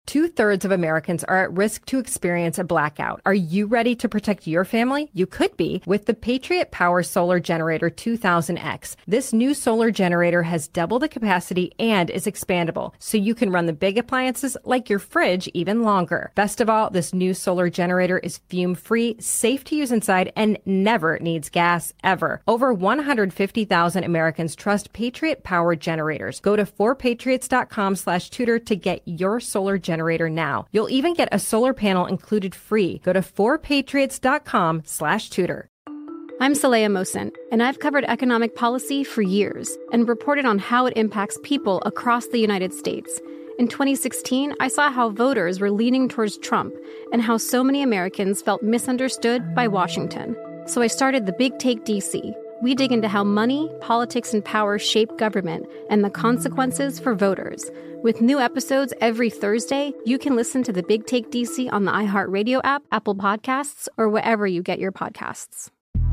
2/3 of Americans are at risk to experience a blackout. Are you ready to protect your family? You could be with the Patriot Power Solar Generator 2000X. This new solar generator has double the capacity and is expandable, so you can run the big appliances like your fridge even longer. Best of all, this new solar generator is fume-free, safe to use inside, and never needs gas, ever. Over 150,000 Americans trust Patriot Power generators. Go to 4patriots.com/tutor to get your solar generator now. You'll even get a solar panel included free. Go to 4patriots.com/tutor. I'm Saleha Mohsin, and I've covered economic policy for years and reported on how it impacts people across the United States. In 2016, I saw how voters were leaning towards Trump and how so many Americans felt misunderstood by Washington. So I started The Big Take DC. We dig into how money, politics, and power shape government and the consequences for voters. With new episodes every Thursday, you can listen to The Big Take DC on the iHeartRadio app, Apple Podcasts, or wherever you get your podcasts.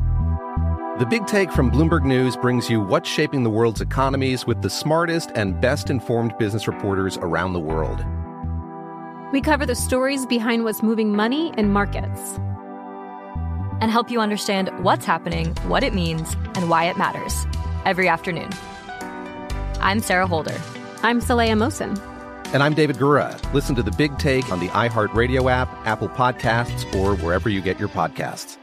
The Big Take from Bloomberg News brings you what's shaping the world's economies with the smartest and best-informed business reporters around the world. We cover the stories behind what's moving money and markets, and help you understand what's happening, what it means, and why it matters every afternoon. I'm Sarah Holder. I'm Saleha Mohsin. And I'm David Gura. Listen to The Big Take on the iHeartRadio app, Apple Podcasts, or wherever you get your podcasts.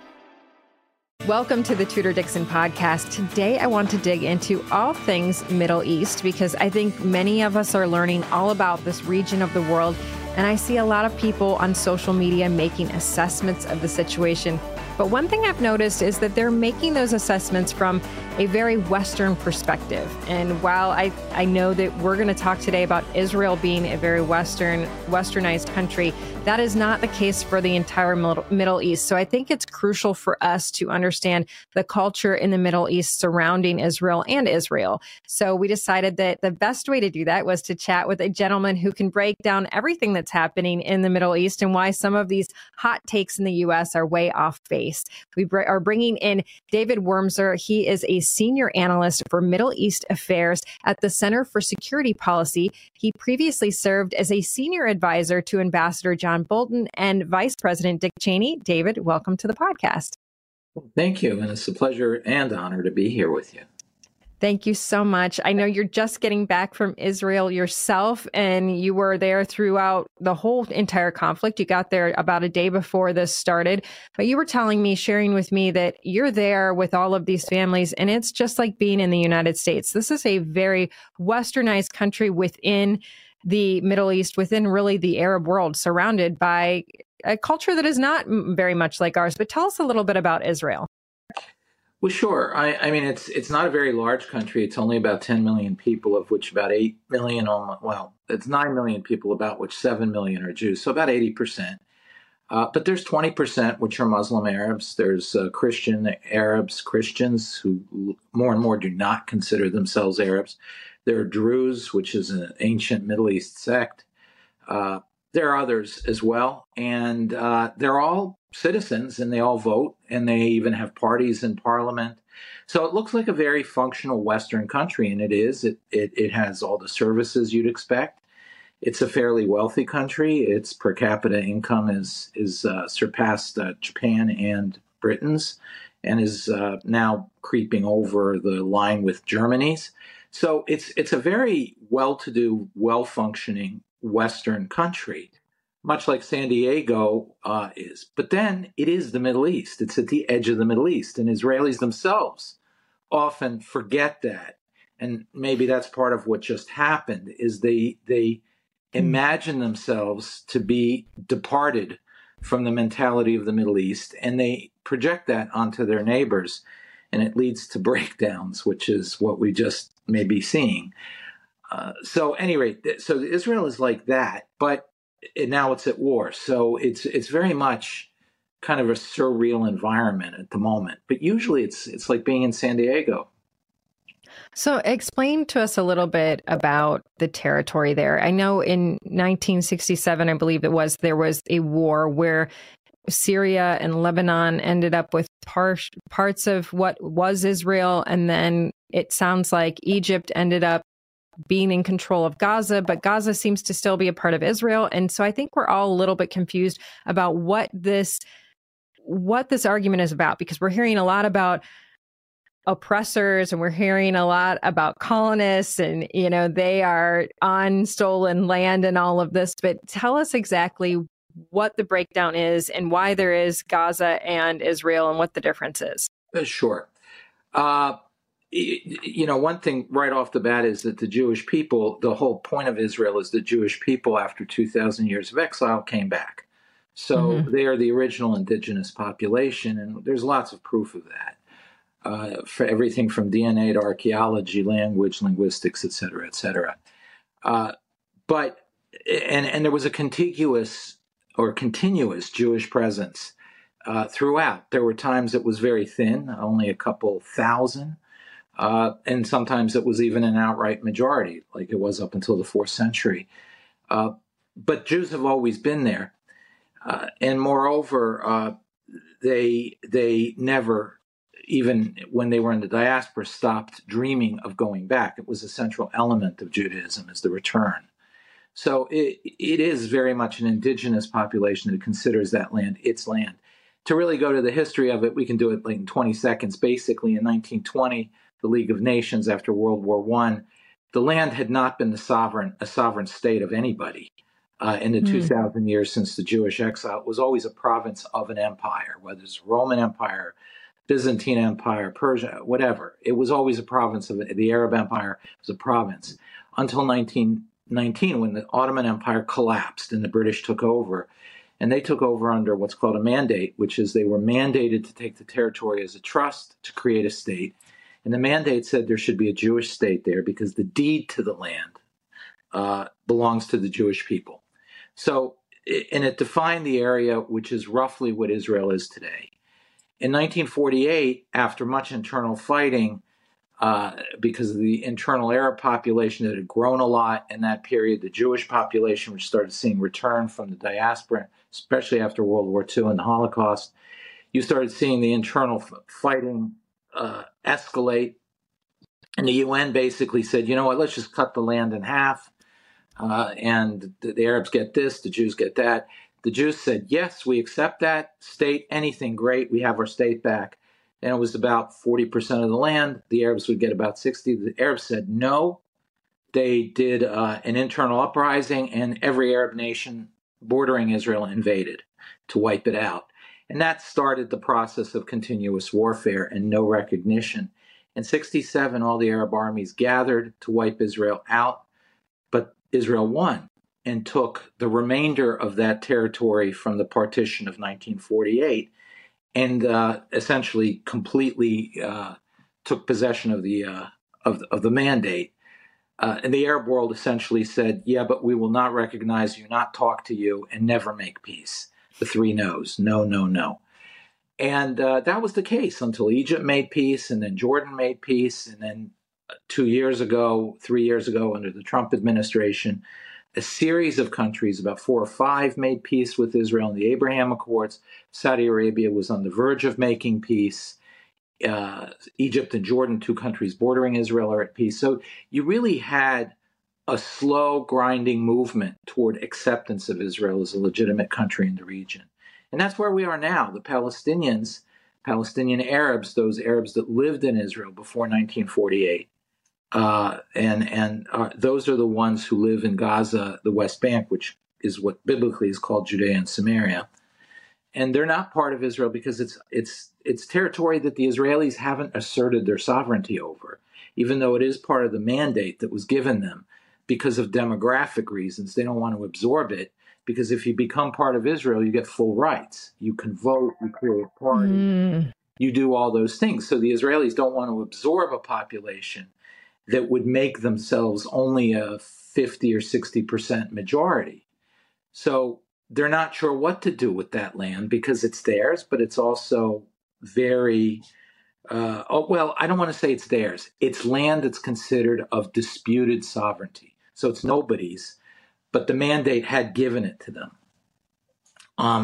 Welcome to the Tudor Dixon podcast. Today, I want to dig into all things Middle East because I think many of us are learning all about this region of the world. And I see a lot of people on social media making assessments of the situation. But one thing I've noticed is that they're making those assessments from a very Western perspective. And while I know that we're going to talk today about Israel being a very westernized country, that is not the case for the entire Middle East. So I think it's crucial for us to understand the culture in the Middle East surrounding Israel and Israel. So we decided that the best way to do that was to chat with a gentleman who can break down everything that's happening in the Middle East and why some of these hot takes in the U.S. are way off base. We are bringing in David Wurmser. He is a senior analyst for Middle East affairs at the Center for Security Policy. He previously served as a senior advisor to Ambassador John Bolton and Vice President Dick Cheney. David, welcome to the podcast. Thank you. And it's a pleasure and honor to be here with you. Thank you so much. I know you're just getting back from Israel yourself, and you were there throughout the whole entire conflict. You got there about a day before this started, but you were telling me, sharing with me that you're there with all of these families, and it's just like being in the United States. This is a very westernized country within the Middle East, within really the Arab world, surrounded by a culture that is not very much like ours. But tell us a little bit about Israel. Well, sure. I mean, it's not a very large country. It's only about 10 million people, of which about 8 million, it's 9 million people, about which 7 million are Jews, so about 80%. But there's 20%, which are Muslim Arabs. There's Christian Arabs, Christians who more and more do not consider themselves Arabs. There are Druze, which is an ancient Middle East sect. There are others as well, and they're all citizens, and they all vote, and they even have parties in parliament. So it looks like a very functional Western country, and it is. It has all the services you'd expect. It's a fairly wealthy country. Its per capita income is surpassed Japan and Britain's, and is now creeping over the line with Germany's. So it's a very well-to-do, well-functioning Western country, much like San Diego is. But then it is the Middle East. It's at the edge of the Middle East, and Israelis themselves often forget that. And maybe that's part of what just happened, is they imagine themselves to be departed from the mentality of the Middle East, and they project that onto their neighbors, and it leads to breakdowns, which is what we just may be seeing. So at any rate, so Israel is like that, but now it's at war. So it's very much kind of a surreal environment at the moment. But usually it's like being in San Diego. So explain to us a little bit about the territory there. I know in 1967, I believe there was a war where Syria and Lebanon ended up with parts of what was Israel. And then it sounds like Egypt ended up being in control of Gaza, but Gaza seems to still be a part of Israel. And so I think we're all a little bit confused about what this argument is about, because we're hearing a lot about oppressors and we're hearing a lot about colonists and, they are on stolen land and all of this. But tell us exactly what the breakdown is and why there is Gaza and Israel and what the difference is. Sure. One thing right off the bat is that the Jewish people, the whole point of Israel is the Jewish people after 2,000 years of exile came back. So they are the original indigenous population, and there's lots of proof of that. For everything from DNA to archaeology, language, linguistics, et cetera, et cetera. But there was a continuous Jewish presence throughout. There were times it was very thin, only a couple thousand, and sometimes it was even an outright majority, like it was up until the 4th century. But Jews have always been there, and moreover, they never, even when they were in the diaspora, stopped dreaming of going back. It was a central element of Judaism, is the return. So it is very much an indigenous population that considers that land its land. To really go to the history of it, we can do it in 20 seconds. Basically, in 1920, the League of Nations, after World War I, the land had not been a sovereign state of anybody. In the 2,000 years since the Jewish exile, it was always a province of an empire, whether it's Roman Empire, Byzantine Empire, Persia, whatever. It was always a province of it. The Arab Empire was a province until 1919, when the Ottoman Empire collapsed and the British took over. And they took over under what's called a mandate, which is they were mandated to take the territory as a trust to create a state. And the mandate said there should be a Jewish state there because the deed to the land belongs to the Jewish people. So, and it defined the area, which is roughly what Israel is today. In 1948, after much internal fighting, because of the internal Arab population that had grown a lot in that period, the Jewish population, which started seeing return from the diaspora, especially after World War II and the Holocaust, you started seeing the internal fighting escalate. And the UN basically said, you know what, let's just cut the land in half. And the Arabs get this, the Jews get that. The Jews said, yes, we accept that state, anything, great, we have our state back. And it was about 40% of the land. The Arabs would get about 60. The Arabs said no. They did an internal uprising, and every Arab nation bordering Israel invaded to wipe it out. And that started the process of continuous warfare and no recognition. In 1967, all the Arab armies gathered to wipe Israel out, but Israel won and took the remainder of that territory from the partition of 1948 and essentially completely took possession of the mandate. And the Arab world essentially said, yeah, but we will not recognize you, not talk to you, and never make peace. The three no's, no, no, no. And that was the case until Egypt made peace, and then Jordan made peace, and then 3 years ago, under the Trump administration, a series of countries, about 4 or 5, made peace with Israel in the Abraham Accords. Saudi Arabia was on the verge of making peace. Egypt and Jordan, 2 countries bordering Israel, are at peace. So you really had a slow, grinding movement toward acceptance of Israel as a legitimate country in the region. And that's where we are now. The Palestinians, Palestinian Arabs, those Arabs that lived in Israel before 1948, those are the ones who live in Gaza, the West Bank, which is what biblically is called Judea and Samaria. And they're not part of Israel because it's territory that the Israelis haven't asserted their sovereignty over, even though it is part of the mandate that was given them because of demographic reasons. They don't want to absorb it because if you become part of Israel, you get full rights. You can vote, you create a party, you do all those things. So the Israelis don't want to absorb a population that would make themselves only a 50 or 60% majority. So they're not sure what to do with that land because it's theirs, but it's also very, I don't want to say it's theirs. It's land that's considered of disputed sovereignty. So it's nobody's, but the mandate had given it to them.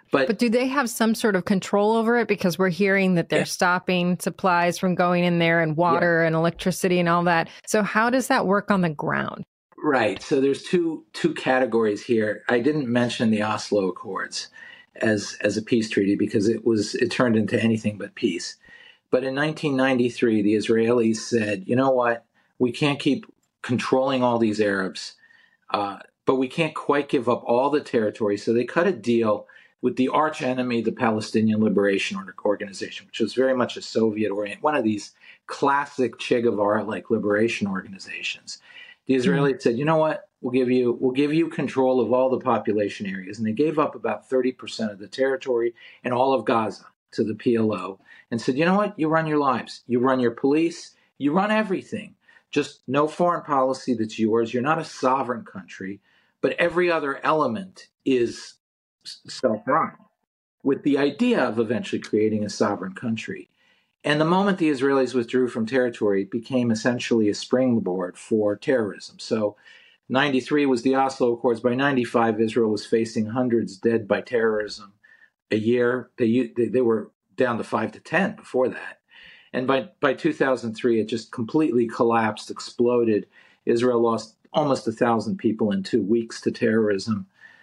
But do they have some sort of control over it? Because we're hearing that they're stopping supplies from going in there and water and electricity and all that. So how does that work on the ground? Right. So there's two categories here. I didn't mention the Oslo Accords as a peace treaty because it turned into anything but peace. But in 1993, the Israelis said, you know what? We can't keep controlling all these Arabs, but we can't quite give up all the territory. So they cut a deal with the arch enemy, the Palestinian Liberation Organization, which was very much a Soviet-oriented, one of these classic Che Guevara-like liberation organizations. The Israelis said, you know what? We'll give you control of all the population areas. And they gave up about 30% of the territory and all of Gaza to the PLO and said, you know what? You run your lives. You run your police. You run everything. Just no foreign policy that's yours. You're not a sovereign country, but every other element is self-run, with the idea of eventually creating a sovereign country. And the moment the Israelis withdrew from territory, it became essentially a springboard for terrorism. So 93 was the Oslo Accords. By 95, Israel was facing hundreds dead by terrorism a year. They were down to 5 to 10 before that. And by 2003, it just completely collapsed, exploded. Israel lost almost 1,000 people in 2 weeks to terrorism.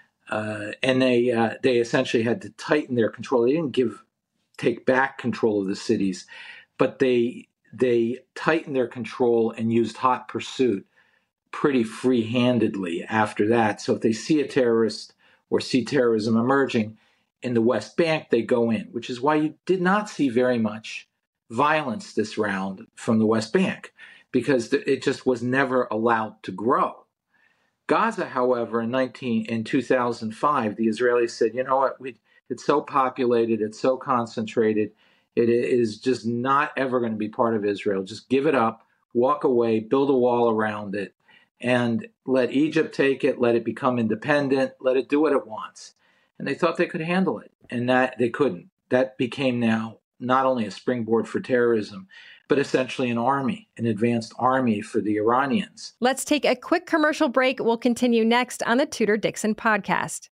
And they essentially had to tighten their control. They didn't take back control of the cities, but they tightened their control and used hot pursuit pretty free-handedly after that. So if they see a terrorist or see terrorism emerging in the West Bank, they go in, which is why you did not see very much violence this round from the West Bank, because it just was never allowed to grow. Gaza, however, in 2005, the Israelis said, you know what, it's so populated, it's so concentrated, it is just not ever going to be part of Israel. Just give it up, walk away, build a wall around it, and let Egypt take it, let it become independent, let it do what it wants. And they thought they could handle it, and that they couldn't. That became now not only a springboard for terrorism, but essentially an advanced army for the Iranians. Let's take a quick commercial break. We'll continue next on the Tudor Dixon podcast.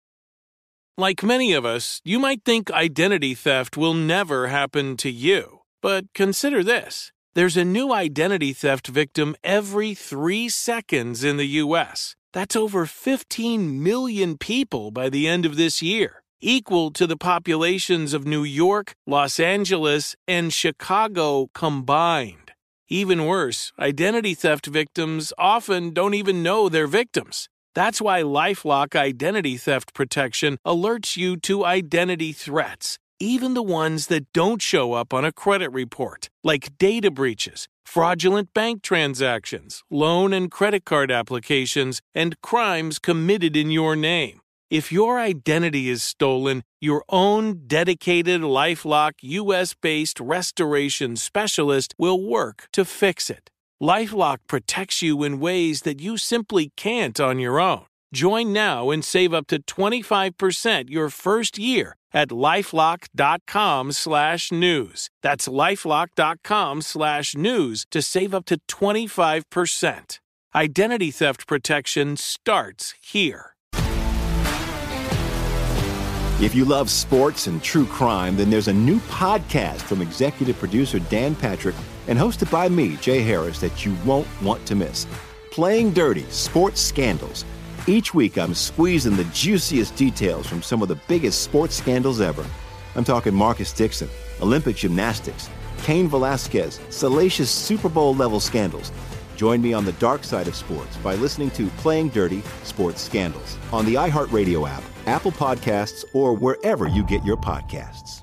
Like many of us, you might think identity theft will never happen to you. But consider this. There's a new identity theft victim every 3 seconds in the U.S. That's over 15 million people by the end of this year, equal to the populations of New York, Los Angeles, and Chicago combined. Even worse, identity theft victims often don't even know they're victims. That's why LifeLock Identity Theft Protection alerts you to identity threats, even the ones that don't show up on a credit report, like data breaches, fraudulent bank transactions, loan and credit card applications, and crimes committed in your name. If your identity is stolen, your own dedicated LifeLock U.S.-based restoration specialist will work to fix it. LifeLock protects you in ways that you simply can't on your own. Join now and save up to 25% your first year at LifeLock.com/news. That's LifeLock.com/news to save up to 25%. Identity theft protection starts here. If you love sports and true crime, then there's a new podcast from executive producer Dan Patrick and hosted by me, Jay Harris, that you won't want to miss. Playing Dirty: Sports Scandals. Each week, I'm squeezing the juiciest details from some of the biggest sports scandals ever. I'm talking Marcus Dixon, Olympic gymnastics, Cain Velasquez, salacious Super Bowl-level scandals. Join me on the dark side of sports by listening to Playing Dirty: Sports Scandals on the iHeartRadio app, Apple Podcasts, or wherever you get your podcasts.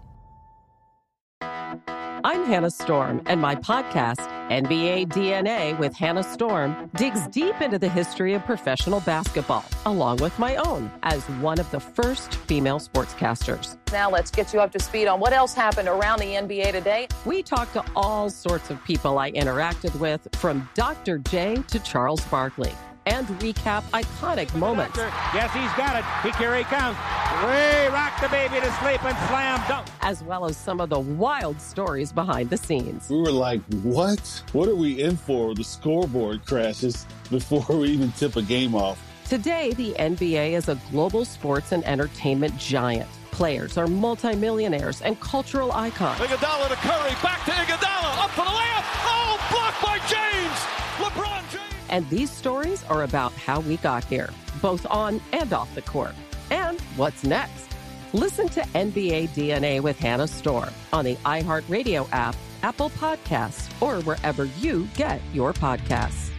I'm Hannah Storm, and my podcast, NBA DNA with Hannah Storm, digs deep into the history of professional basketball, along with my own, as one of the first female sportscasters. Now let's get you up to speed on what else happened around the NBA today. We talk to all sorts of people I interacted with, from Dr. J to Charles Barkley, and recap iconic moments. Yes, he's got it. Here he comes. Way rock the baby to sleep and slam dunk. As well as some of the wild stories behind the scenes. We were like, what? What are we in for? The scoreboard crashes before we even tip a game off. Today, the NBA is a global sports and entertainment giant. players are multimillionaires and cultural icons. Iguodala to Curry, back to Iguodala, up for the layup. Oh, blocked by James. LeBron James. And these stories are about how we got here, both on and off the court. And what's next? Listen to NBA DNA with Hannah Storm on the iHeartRadio app, Apple Podcasts, or wherever you get your podcasts.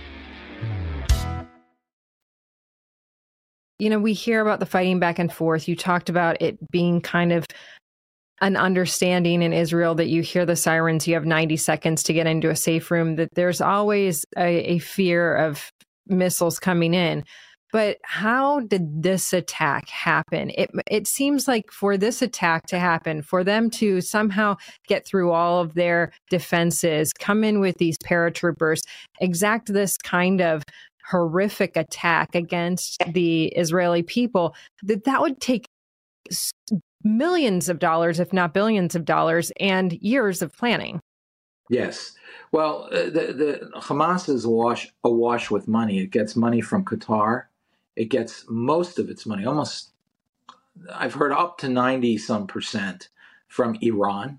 You know, we hear about the fighting back and forth. You talked about it being kind of an understanding in Israel that you hear the sirens, you have 90 seconds to get into a safe room, that there's always a fear of missiles coming in. But how did this attack happen? It seems like for this attack to happen, for them to somehow get through all of their defenses, come in with these paratroopers, exact this kind of horrific attack against the Israeli people, that would take millions of dollars, if not billions of dollars, and years of planning. Yes. Well, the Hamas is awash with money. It gets money from Qatar. It gets most of its money, almost, I've heard up to 90% from Iran.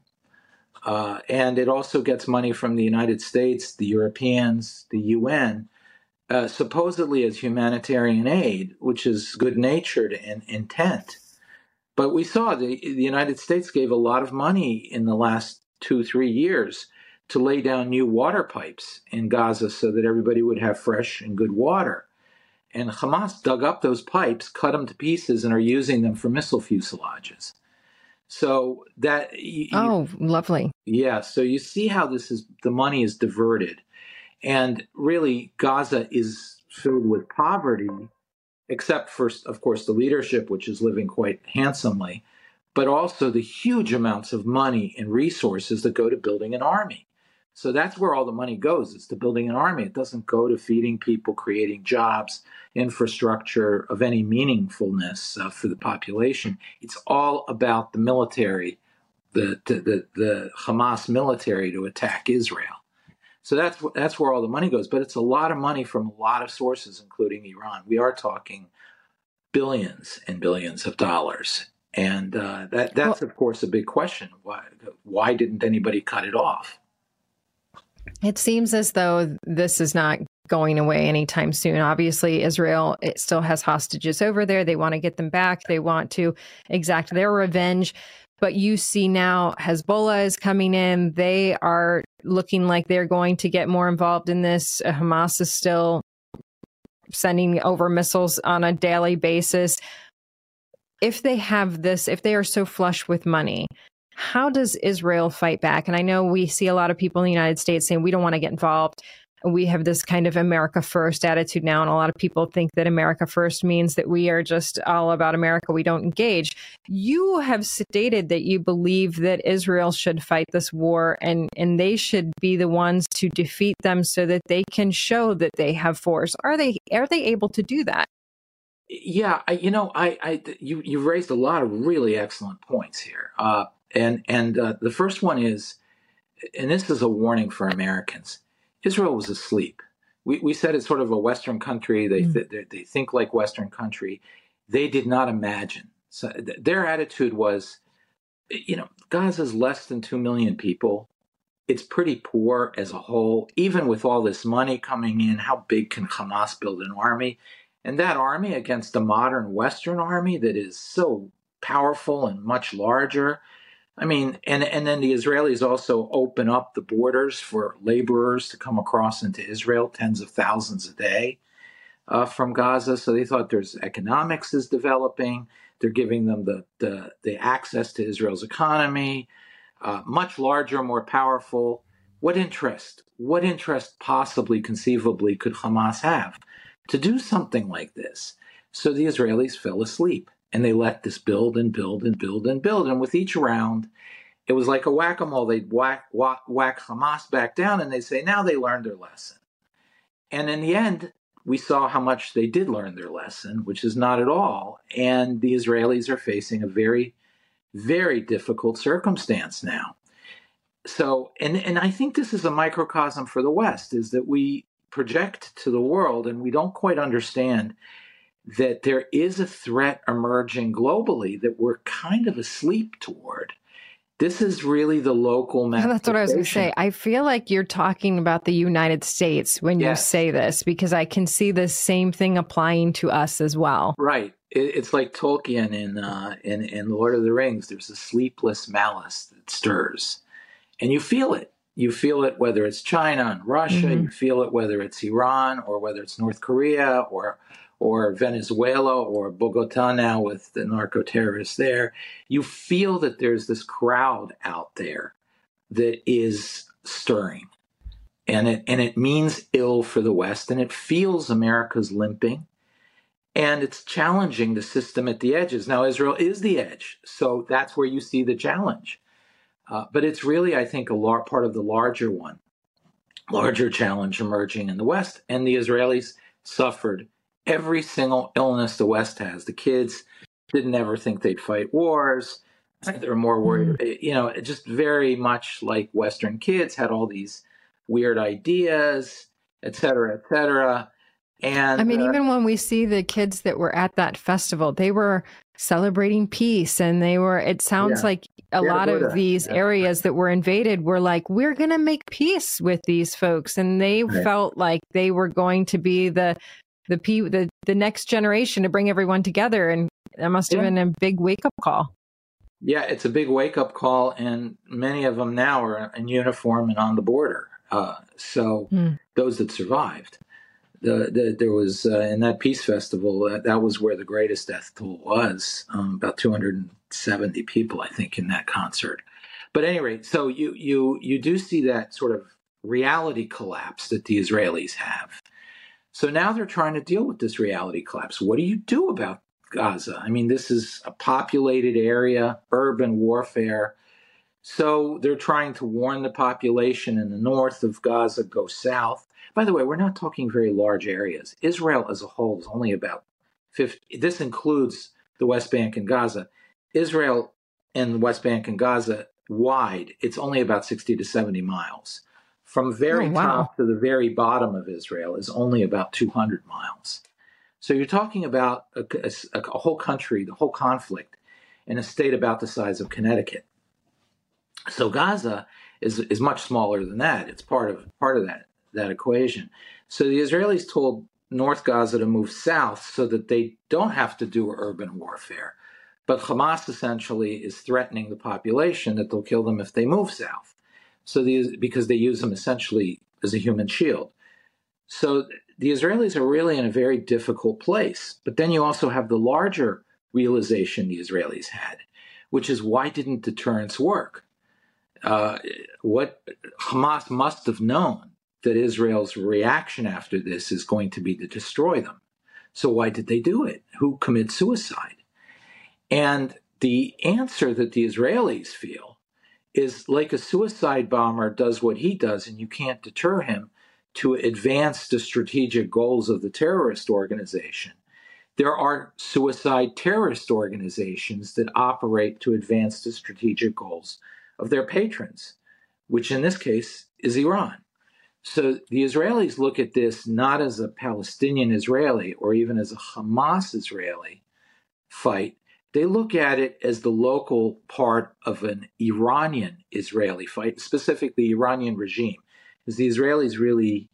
And it also gets money from the United States, the Europeans, the UN, supposedly as humanitarian aid, which is good-natured and intent. But we saw the United States gave a lot of money in the last 2-3 years to lay down new water pipes in Gaza so that everybody would have fresh and good water. And Hamas dug up those pipes, cut them to pieces, and are using them for missile fuselages. So that... lovely. Yeah, so you see how the money is diverted. And really, Gaza is filled with poverty, except for, of course, the leadership, which is living quite handsomely, but also the huge amounts of money and resources that go to building an army. So that's where all the money goes. It's to building an army. It doesn't go to feeding people, creating jobs, infrastructure of any meaningfulness for the population. It's all about the military, the Hamas military to attack Israel. So that's where all the money goes. But it's a lot of money from a lot of sources, including Iran. We are talking billions and billions of dollars. And that's, of course, a big question. Why didn't anybody cut it off? It seems as though this is not going away anytime soon. Obviously, Israel, it still has hostages over there. They want to get them back. They want to exact their revenge. But you see now Hezbollah is coming in. They are looking like they're going to get more involved in this. Hamas is still sending over missiles on a daily basis. If they have this, if they are so flush with money, how does Israel fight back? And I know we see a lot of people in the United States saying we don't want to get involved. We have this kind of America first attitude now. And a lot of people think that America first means that we are just all about America. We don't engage. You have stated that you believe that Israel should fight this war and they should be the ones to defeat them so that they can show that they have force. Are they able to do that? Yeah, you've raised a lot of really excellent points here. And the first one is, and this is a warning for Americans, Israel was asleep. We said it's sort of a Western country. They think like Western country. They did not imagine. So their attitude was, Gaza's less than 2 million people. It's pretty poor as a whole. Even with all this money coming in, how big can Hamas build an army? And that army against a modern Western army that is so powerful and much larger. I mean, and then the Israelis also open up the borders for laborers to come across into Israel, tens of thousands a day from Gaza. So they thought there's economics is developing. They're giving them the access to Israel's economy, much larger, more powerful. What interest possibly, conceivably could Hamas have to do something like this? So the Israelis fell asleep. And they let this build and build and build and build. And with each round, it was like a whack-a-mole. They'd whack Hamas back down, and they'd say, now they learned their lesson. And in the end, we saw how much they did learn their lesson, which is not at all. And the Israelis are facing a very, very difficult circumstance now. So, and I think this is a microcosm for the West, is that we project to the world, and we don't quite understand that there is a threat emerging globally that we're kind of asleep toward. This is really the local manifestation. That's what I was going to say. I feel like you're talking about the United States when you say this, because I can see the same thing applying to us as well. Right. It's like Tolkien in Lord of the Rings. There's a sleepless malice that stirs, and you feel it. You feel it whether it's China and Russia. Mm-hmm. You feel it whether it's Iran or whether it's North Korea or Venezuela or Bogota now with the narco-terrorists there. You feel that there's this crowd out there that is stirring, and it means ill for the West, and it feels America's limping, and it's challenging the system at the edges. Now, Israel is the edge, so that's where you see the challenge. But it's really, I think, part of the larger challenge emerging in the West, and the Israelis suffered every single illness the West has. The kids didn't ever think they'd fight wars. They were more worried, just very much like Western kids had all these weird ideas, et cetera, et cetera. And I mean, even when we see the kids that were at that festival, they were celebrating peace, and it sounds like a lot of these areas that were invaded were like, we're going to make peace with these folks. And they felt like they were going to be the next generation to bring everyone together. And that must have been a big wake-up call. Yeah, it's a big wake-up call, and many of them now are in uniform and on the border. Those that survived. There was, in that peace festival, that was where the greatest death toll was, about 270 people, I think, in that concert. But at any rate, so you do see that sort of reality collapse that the Israelis have. So now they're trying to deal with this reality collapse. What do you do about Gaza? I mean, this is a populated area, urban warfare. So they're trying to warn the population in the north of Gaza, go south. By the way, we're not talking very large areas. Israel as a whole is only about 50. This includes the West Bank and Gaza. Israel and the West Bank and Gaza wide, it's only about 60 to 70 miles. From very top to the very bottom of Israel is only about 200 miles. So you're talking about a whole country, the whole conflict, in a state about the size of Connecticut. So Gaza is much smaller than that. It's part of that equation. So the Israelis told North Gaza to move south so that they don't have to do urban warfare. But Hamas essentially is threatening the population that they'll kill them if they move south. So because they use them essentially as a human shield. So the Israelis are really in a very difficult place. But then you also have the larger realization the Israelis had, which is, why didn't deterrence work? What Hamas must have known that Israel's reaction after this is going to be to destroy them. So why did they do it? Who commits suicide? And the answer that the Israelis feel is, like a suicide bomber does what he does, and you can't deter him to advance the strategic goals of the terrorist organization. There are suicide terrorist organizations that operate to advance the strategic goals of their patrons, which in this case is Iran. So the Israelis look at this not as a Palestinian-Israeli or even as a Hamas-Israeli fight. They look at it as the local part of an Iranian-Israeli fight, specifically the Iranian regime. Because the Israelis really,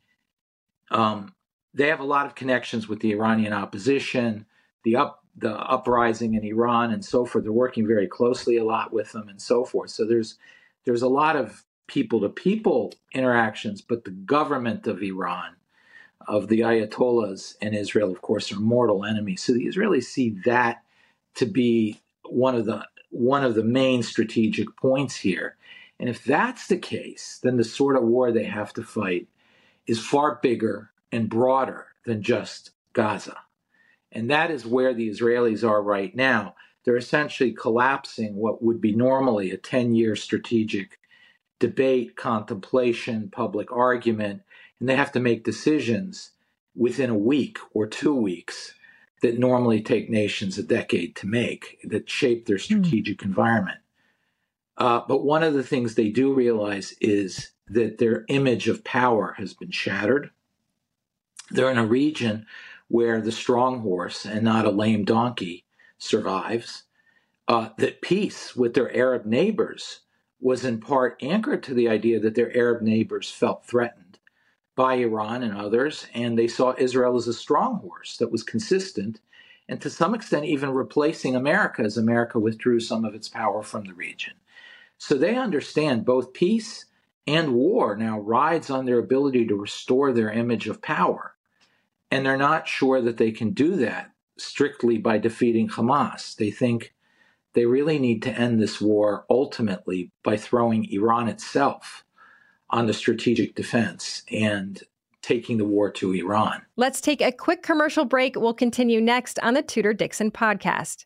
they have a lot of connections with the Iranian opposition, the uprising in Iran and so forth. They're working very closely a lot with them and so forth. So there's a lot of people-to-people interactions, but the government of Iran, of the Ayatollahs and Israel, of course, are mortal enemies. So the Israelis see that to be one of the main strategic points here. And if that's the case, then the sort of war they have to fight is far bigger and broader than just Gaza. And that is where the Israelis are right now. They're essentially collapsing what would be normally a 10-year strategic debate, contemplation, public argument, and they have to make decisions within a week or 2 weeks that normally take nations a decade to make, that shape their strategic environment. But one of the things they do realize is that their image of power has been shattered. They're in a region where the strong horse and not a lame donkey survives, that peace with their Arab neighbors was in part anchored to the idea that their Arab neighbors felt threatened by Iran and others, and they saw Israel as a strong horse that was consistent and to some extent even replacing America as America withdrew some of its power from the region. So they understand both peace and war now rides on their ability to restore their image of power. And they're not sure that they can do that strictly by defeating Hamas. They think they really need to end this war ultimately by throwing Iran itself on the strategic defense and taking the war to Iran. Let's take a quick commercial break. We'll continue next on the Tudor Dixon podcast.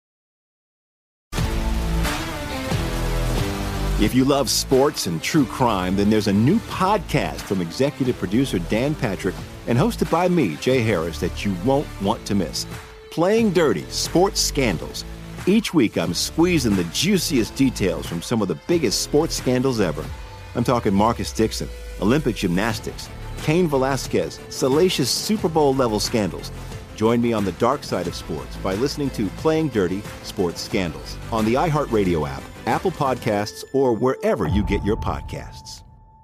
If you love sports and true crime, then there's a new podcast from executive producer Dan Patrick and hosted by me, Jay Harris, that you won't want to miss. Playing Dirty: Sports Scandals. Each week, I'm squeezing the juiciest details from some of the biggest sports scandals ever. I'm talking Marcus Dixon, Olympic gymnastics, Cain Velasquez, salacious Super Bowl-level scandals. Join me on the dark side of sports by listening to Playing Dirty: Sports Scandals on the iHeartRadio app, Apple Podcasts, or wherever you get your podcasts.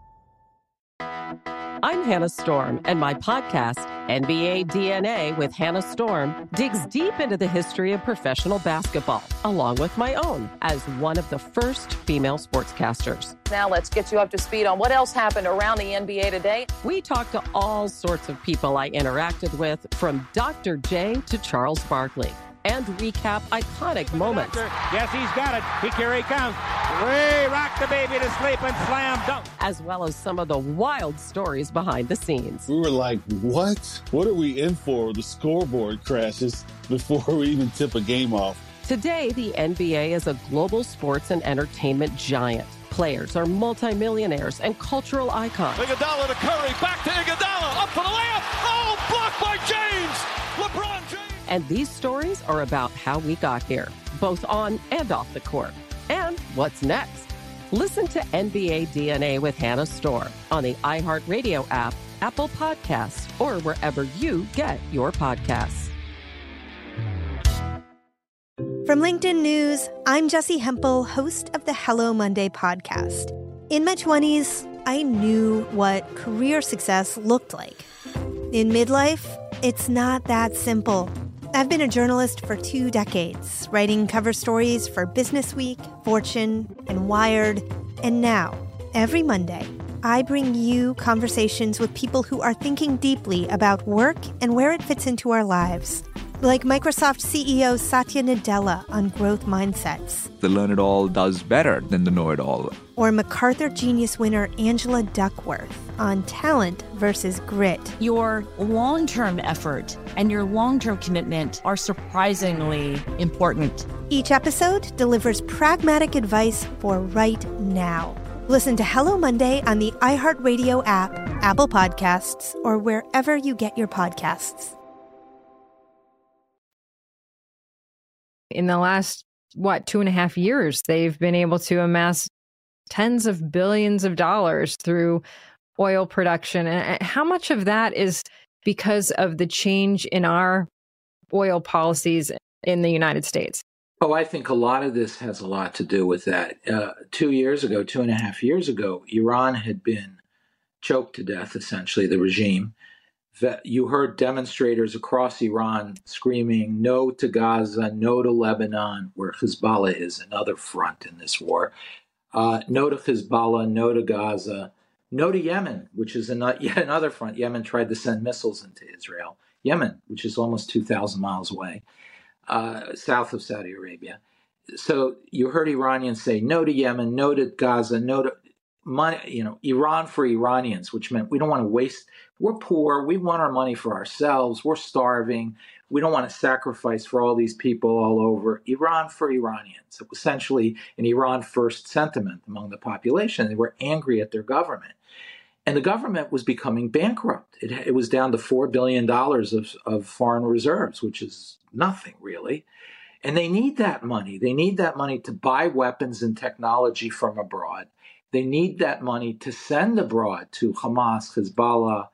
I'm Hannah Storm, and my podcast, NBA DNA with Hannah Storm, digs deep into the history of professional basketball, along with my own, as one of the first female sportscasters. Now let's get you up to speed on what else happened around the NBA today. We talked to all sorts of people I interacted with, from Dr. J to Charles Barkley, and recap iconic moments. Yes, he's got it. Here he comes. Way rock the baby to sleep and slam dunk. As well as some of the wild stories behind the scenes. We were like, what? What are we in for? The scoreboard crashes before we even tip a game off. Today, the NBA is a global sports and entertainment giant. Players are multimillionaires and cultural icons. Iguodala to Curry, back to Iguodala, up for the layup. Oh, blocked by James. LeBron James. And these stories are about how we got here, both on and off the court. And what's next? Listen to NBA DNA with Hannah Storm on the iHeartRadio app, Apple Podcasts, or wherever you get your podcasts. From LinkedIn News, I'm Jessie Hempel, host of the Hello Monday podcast. In my 20s, I knew what career success looked like. In midlife, it's not that simple. I've been a journalist for 2 decades, writing cover stories for Business Week, Fortune, and Wired. And now, every Monday, I bring you conversations with people who are thinking deeply about work and where it fits into our lives. Like Microsoft CEO Satya Nadella on growth mindsets. The learn-it-all does better than the know-it-all. Or MacArthur Genius winner Angela Duckworth on talent versus grit. Your long-term effort and your long-term commitment are surprisingly important. Each episode delivers pragmatic advice for right now. Listen to Hello Monday on the iHeartRadio app, Apple Podcasts, or wherever you get your podcasts. In the last, 2.5 years, they've been able to amass tens of billions of dollars through oil production. And how much of that is because of the change in our oil policies in the United States? Oh, I think a lot of this has a lot to do with that. 2.5 years ago, Iran had been choked to death, essentially, the regime. You heard demonstrators across Iran screaming, no to Gaza, no to Lebanon, where Hezbollah is another front in this war. No to Hezbollah, no to Gaza, no to Yemen, which is yet another front. Yemen tried to send missiles into Israel. Yemen, which is almost 2,000 miles away, south of Saudi Arabia. So you heard Iranians say no to Yemen, no to Gaza, no to money, Iran for Iranians, which meant we don't want to waste. We're poor. We want our money for ourselves. We're starving. We don't want to sacrifice for all these people all over. Iran for Iranians. It was essentially an Iran first sentiment among the population. They were angry at their government. And the government was becoming bankrupt. It was down to $4 billion of foreign reserves, which is nothing really. And they need that money. They need that money to buy weapons and technology from abroad. They need that money to send abroad to Hamas, Hezbollah,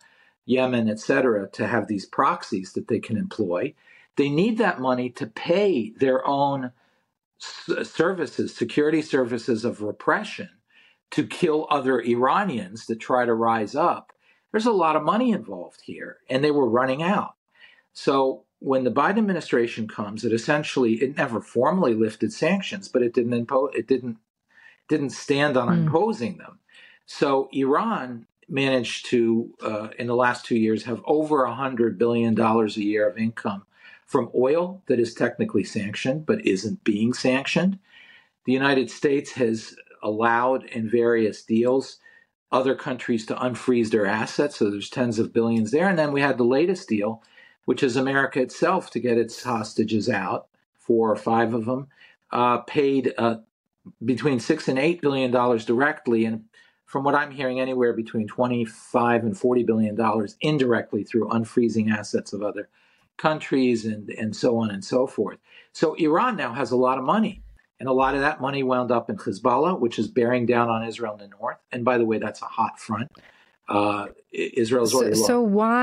Yemen, etc., to have these proxies that they can employ. They need that money to pay their own services, security services of repression, to kill other Iranians that try to rise up. There's a lot of money involved here, and they were running out. So when the Biden administration comes, it never formally lifted sanctions, but it didn't stand on imposing them. So Iran managed to, in the last 2 years, have over $100 billion a year of income from oil that is technically sanctioned but isn't being sanctioned. The United States has allowed in various deals other countries to unfreeze their assets, so there's tens of billions there. And then we had the latest deal, which is America itself, to get its hostages out, 4 or 5 of them, paid between $6 and $8 billion directly, and from what I'm hearing, anywhere between $25 and $40 billion indirectly through unfreezing assets of other countries and so on and so forth. So Iran now has a lot of money, and a lot of that money wound up in Hezbollah, which is bearing down on Israel in the north. And by the way, that's a hot front. Israel's already so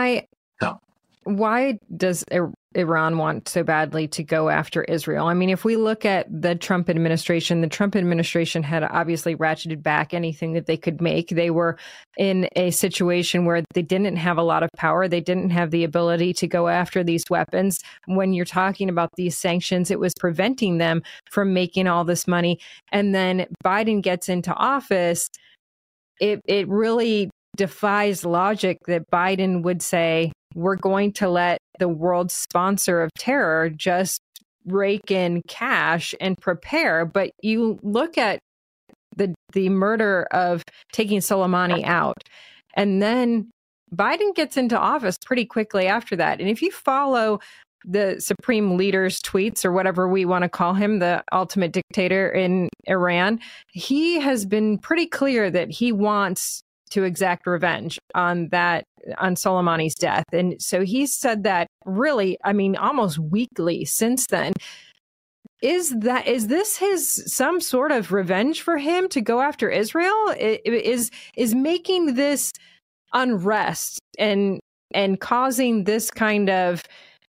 why does Iran want so badly to go after Israel? I mean, if we look at the Trump administration had obviously ratcheted back anything that they could make. They were in a situation where they didn't have a lot of power. They didn't have the ability to go after these weapons. When you're talking about these sanctions, it was preventing them from making all this money. And then Biden gets into office. It really defies logic that Biden would say, we're going to let the world's sponsor of terror just rake in cash and prepare. But you look at the murder of taking Soleimani out, and then Biden gets into office pretty quickly after that. And if you follow the supreme leader's tweets, or whatever we want to call him, the ultimate dictator in Iran, he has been pretty clear that he wants to exact revenge on Soleimani's death. And so he's said that really, I mean, almost weekly since then. Is this some sort of revenge for him to go after Israel? Is making this unrest and causing this kind of,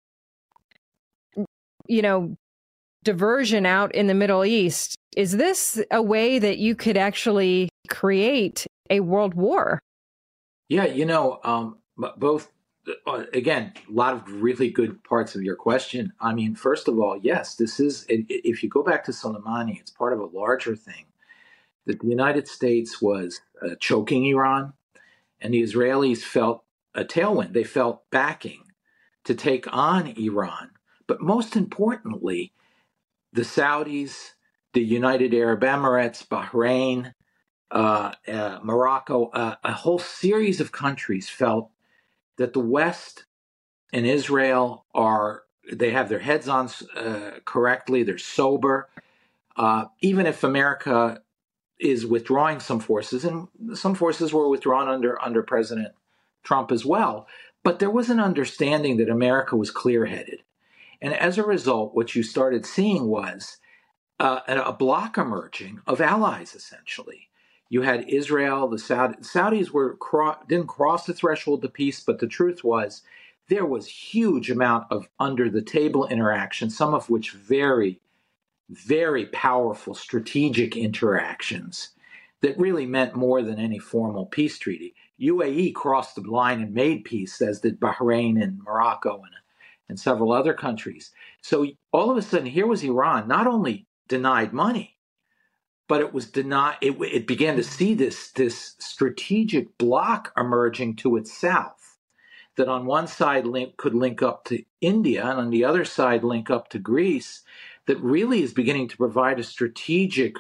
diversion out in the Middle East, is this a way that you could actually create a world war? Yeah, both, again, a lot of really good parts of your question. I mean, first of all, yes, this is, if you go back to Soleimani, it's part of a larger thing that the United States was choking Iran, and the Israelis felt a tailwind. They felt backing to take on Iran. But most importantly, the Saudis, the United Arab Emirates, Bahrain, Morocco, a whole series of countries felt that the West and Israel they have their heads on correctly, they're sober. Even if America is withdrawing some forces, and some forces were withdrawn under President Trump as well, but there was an understanding that America was clear-headed. And as a result, what you started seeing was a block emerging of allies, essentially. You had Israel, the Saudis didn't cross the threshold to peace, but the truth was there was huge amount of under-the-table interaction, some of which very, very powerful strategic interactions that really meant more than any formal peace treaty. UAE crossed the line and made peace, as did Bahrain and Morocco and several other countries. So all of a sudden, here was Iran, not only denied money, but it was denied. It began to see this strategic block emerging to its south, that on one side could link up to India, and on the other side link up to Greece, that really is beginning to provide a strategic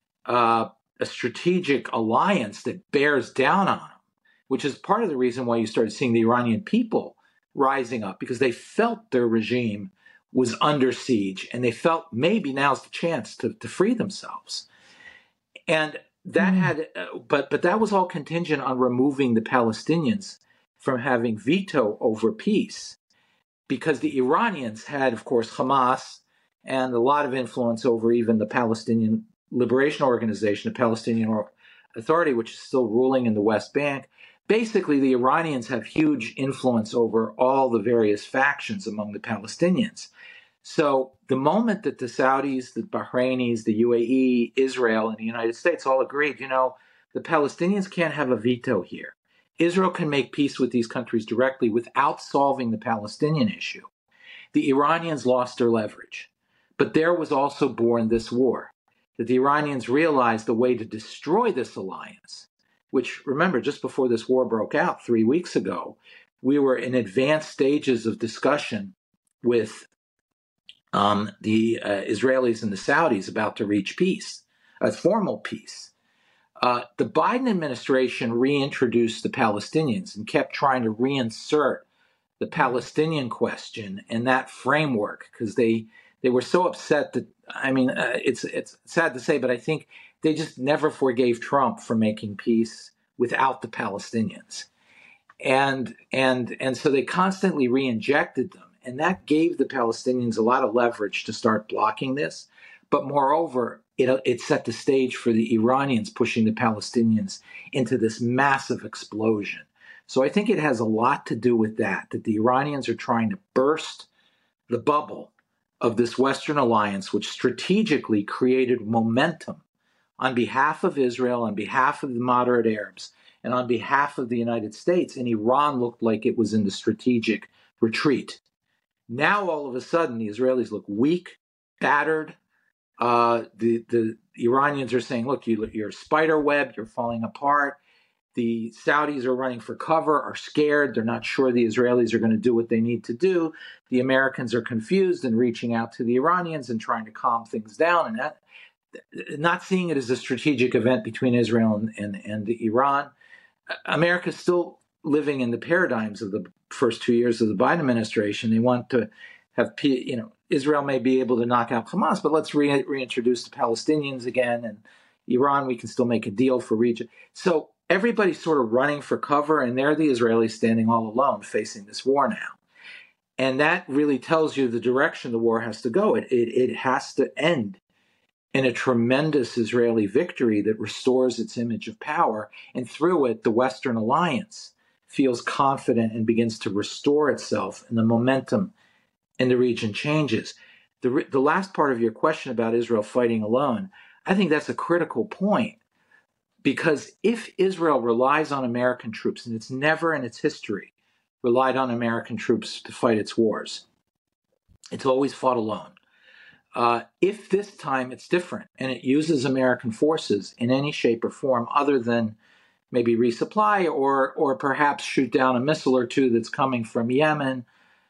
alliance that bears down on them, which is part of the reason why you started seeing the Iranian people rising up, because they felt their regime was under siege, and they felt maybe now's the chance to free themselves. And that had, but that was all contingent on removing the Palestinians from having veto over peace, because the Iranians had, of course, Hamas and a lot of influence over even the Palestinian Liberation Organization, the Palestinian Authority, which is still ruling in the West Bank. basically the Iranians have huge influence over all the various factions among the Palestinians. So the moment that the Saudis, the Bahrainis, the UAE, Israel, and the United States all agreed, the Palestinians can't have a veto here. Israel can make peace with these countries directly without solving the Palestinian issue. The Iranians lost their leverage. But there was also born this war, that the Iranians realized the way to destroy this alliance, which, remember, just before this war broke out 3 weeks ago, we were in advanced stages of discussion with the Israelis and the Saudis about to reach peace, a formal peace. The Biden administration reintroduced the Palestinians and kept trying to reinsert the Palestinian question in that framework because they were so upset that, it's sad to say, but I think they just never forgave Trump for making peace without the Palestinians. And so they constantly re-injected them. And that gave the Palestinians a lot of leverage to start blocking this. But moreover, it set the stage for the Iranians pushing the Palestinians into this massive explosion. So I think it has a lot to do with that the Iranians are trying to burst the bubble of this Western alliance, which strategically created momentum on behalf of Israel, on behalf of the moderate Arabs, and on behalf of the United States. And Iran looked like it was in the strategic retreat. Now, all of a sudden, the Israelis look weak, battered. The Iranians are saying, look, you're spider webbed, you're falling apart. The Saudis are running for cover, are scared. They're not sure the Israelis are going to do what they need to do. The Americans are confused and reaching out to the Iranians and trying to calm things down. And that, not seeing it as a strategic event between Israel and Iran. America's still living in the paradigms of the first 2 years of the Biden administration. They want to have, Israel may be able to knock out Hamas, but let's reintroduce the Palestinians again. And Iran, we can still make a deal for region. So everybody's sort of running for cover, and there are the Israelis standing all alone facing this war now. And that really tells you the direction the war has to go. It has to end in a tremendous Israeli victory that restores its image of power. And through it, the Western alliance feels confident and begins to restore itself, and the momentum in the region changes. The last part of your question about Israel fighting alone, I think that's a critical point. Because if Israel relies on American troops, and it's never in its history relied on American troops to fight its wars, it's always fought alone. If this time it's different and it uses American forces in any shape or form other than maybe resupply or perhaps shoot down a missile or two that's coming from Yemen,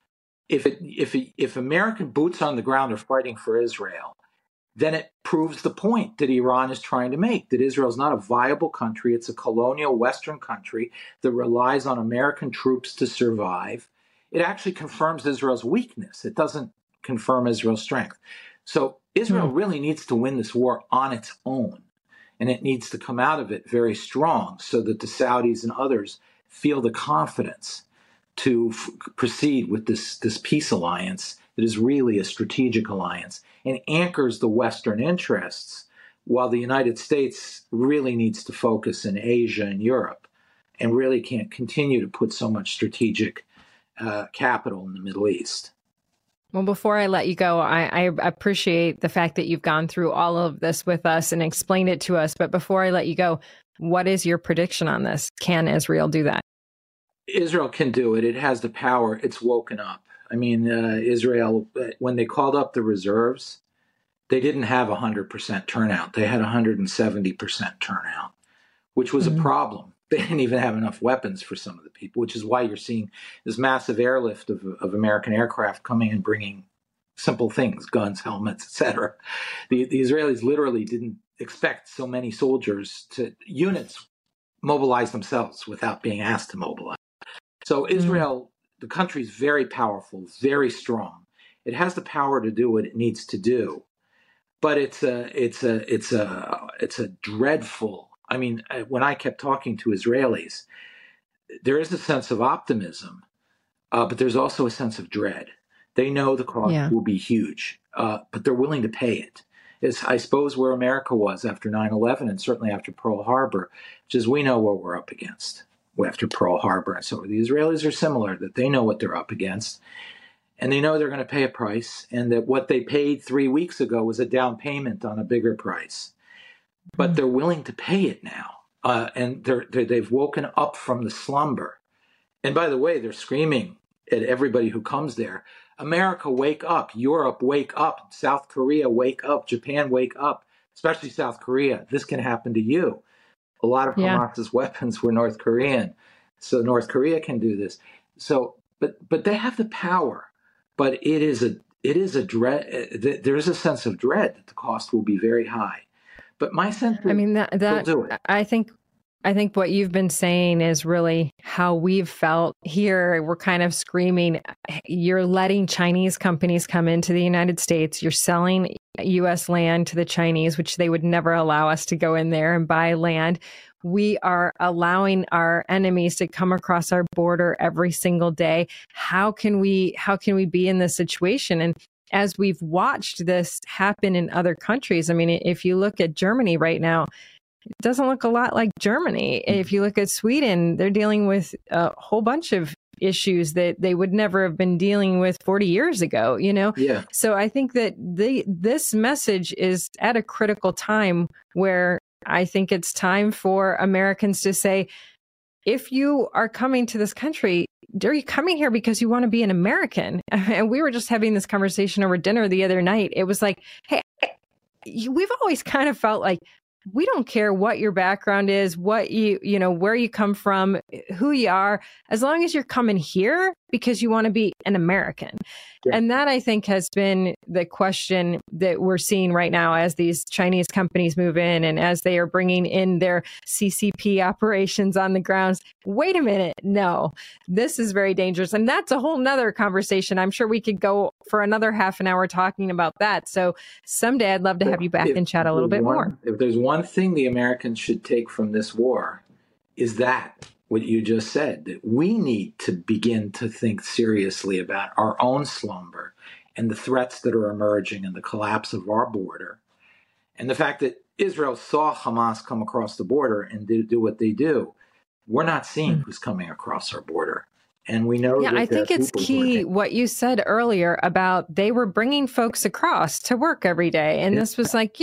if American boots on the ground are fighting for Israel, then it proves the point that Iran is trying to make, that Israel is not a viable country. It's a colonial Western country that relies on American troops to survive. It actually confirms Israel's weakness. It doesn't confirm Israel's strength. So Israel really needs to win this war on its own, and it needs to come out of it very strong so that the Saudis and others feel the confidence to proceed with this peace alliance that is really a strategic alliance and anchors the Western interests, while the United States really needs to focus in Asia and Europe and really can't continue to put so much strategic capital in the Middle East. Well, before I let you go, I appreciate the fact that you've gone through all of this with us and explained it to us. But before I let you go, what is your prediction on this? Can Israel do that? Israel can do it. It has the power. It's woken up. I mean, Israel, when they called up the reserves, they didn't have 100% turnout. They had 170% turnout, which was a problem. They didn't even have enough weapons for some of the people, which is why you're seeing this massive airlift of American aircraft coming and bringing simple things, guns, helmets, etc. The Israelis literally didn't expect so many soldiers units mobilize themselves without being asked to mobilize. So Israel, the country is very powerful, very strong. It has the power to do what it needs to do, but it's a dreadful. I mean, when I kept talking to Israelis, there is a sense of optimism, but there's also a sense of dread. They know the cost will be huge, but they're willing to pay it. It's, I suppose, where America was after 9/11 and certainly after Pearl Harbor, which is we know what we're up against. after Pearl Harbor. And so the Israelis are similar, that they know what they're up against. And they know they're going to pay a price, and that what they paid 3 weeks ago was a down payment on a bigger price. But they're willing to pay it now. And they've woken up from the slumber. And by the way, they're screaming at everybody who comes there, America, wake up. Europe, wake up. South Korea, wake up. Japan, wake up. Especially South Korea. This can happen to you. A lot of Hamas's weapons were North Korean. So North Korea can do this. So, but they have the power. But it is a dread. There is a sense of dread that the cost will be very high. But my sense, I mean, that do it. I think what you've been saying is really how we've felt here. We're kind of screaming, you're letting Chinese companies come into the United States. You're selling U.S. land to the Chinese, which they would never allow us to go in there and buy land. We are allowing our enemies to come across our border every single day. How can we be in this situation? And as we've watched this happen in other countries, I mean, if you look at Germany right now, it doesn't look a lot like Germany. If you look at Sweden, they're dealing with a whole bunch of issues that they would never have been dealing with 40 years ago, you know? Yeah. So I think that this message is at a critical time where I think it's time for Americans to say, if you are coming to this country, are you coming here because you want to be an American? And we were just having this conversation over dinner the other night. It was like, hey, we've always kind of felt like we don't care what your background is, what you know, where you come from, who you are, as long as you're coming here because you want to be an American. Yeah. And that, I think, has been the question that we're seeing right now as these Chinese companies move in and as they are bringing in their CCP operations on the grounds. Wait a minute. No, this is very dangerous. And that's a whole nother conversation. I'm sure we could go for another half an hour talking about that. So someday I'd love to have you back and chat a little bit more. If there's one thing the Americans should take from this war, is that what you just said, that we need to begin to think seriously about our own slumber and the threats that are emerging and the collapse of our border. And the fact that Israel saw Hamas come across the border and do what they do. We're not seeing who's coming across our border. And we know I think it's key what you said earlier about they were bringing folks across to work every day. And this was like,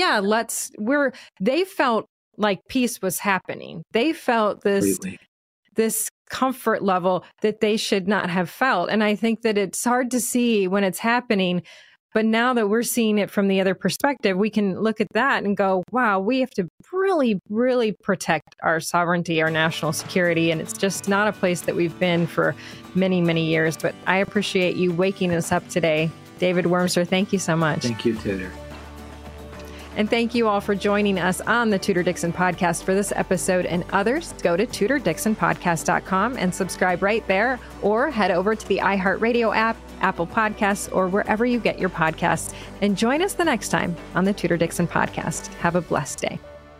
they felt like peace was happening. They felt this comfort level that they should not have felt. And I think that it's hard to see when it's happening. But now that we're seeing it from the other perspective, we can look at that and go, wow, we have to really, really protect our sovereignty, our national security. And it's just not a place that we've been for many, many years. But I appreciate you waking us up today. David Wurmser, thank you so much. Thank you, Tudor. And thank you all for joining us on the Tudor Dixon podcast for this episode and others. Go to TudorDixonPodcast.com and subscribe right there, or head over to the iHeartRadio app, Apple Podcasts, or wherever you get your podcasts. And join us the next time on the Tudor Dixon podcast. Have a blessed day.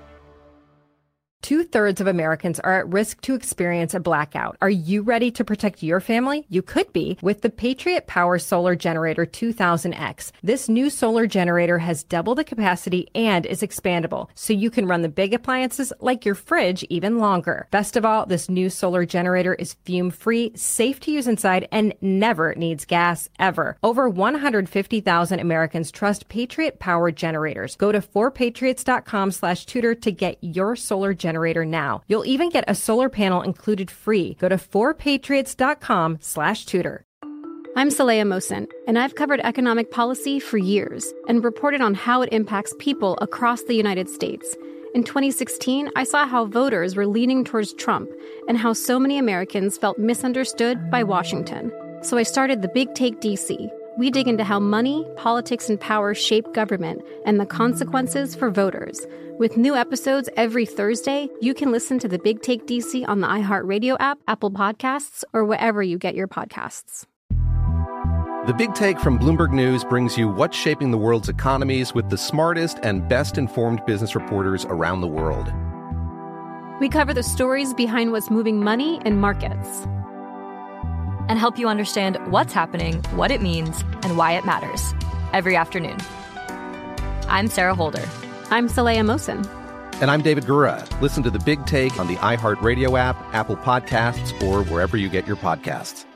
2/3 of Americans are at risk to experience a blackout. Are you ready to protect your family? You could be with the Patriot Power Solar Generator 2000X. This new solar generator has double the capacity and is expandable, so you can run the big appliances like your fridge even longer. Best of all, this new solar generator is fume-free, safe to use inside, and never needs gas, ever. Over 150,000 Americans trust Patriot Power generators. Go to 4patriots.com/Tudor to get your solar generator now. You'll even get a solar panel included free. Go to 4patriots.com/Tudor. I'm Saleha Mohsin, and I've covered economic policy for years and reported on how it impacts people across the United States. In 2016, I saw how voters were leaning towards Trump and how so many Americans felt misunderstood by Washington. So I started The Big Take DC. We dig into how money, politics, and power shape government and the consequences for voters. With new episodes every Thursday, you can listen to The Big Take DC on the iHeartRadio app, Apple Podcasts, or wherever you get your podcasts. The Big Take from Bloomberg News brings you what's shaping the world's economies with the smartest and best-informed business reporters around the world. We cover the stories behind what's moving money and markets, and help you understand what's happening, what it means, and why it matters every afternoon. I'm Sarah Holder. I'm Saleha Mohsin. And I'm David Gura. Listen to The Big Take on the iHeartRadio app, Apple Podcasts, or wherever you get your podcasts.